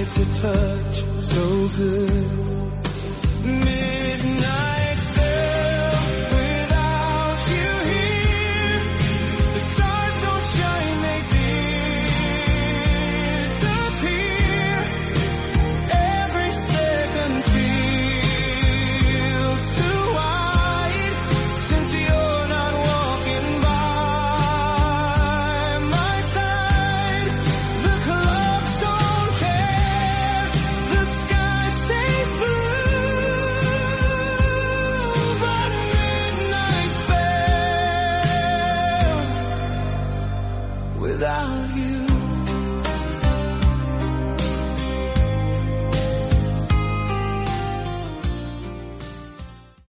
It's a touch so good. Midnight fell without you here. The stars don't shine, they disappear. Every second feels too wide since you're not walking by my side. The clocks don't care, the sky stays blue, but midnight fell without you.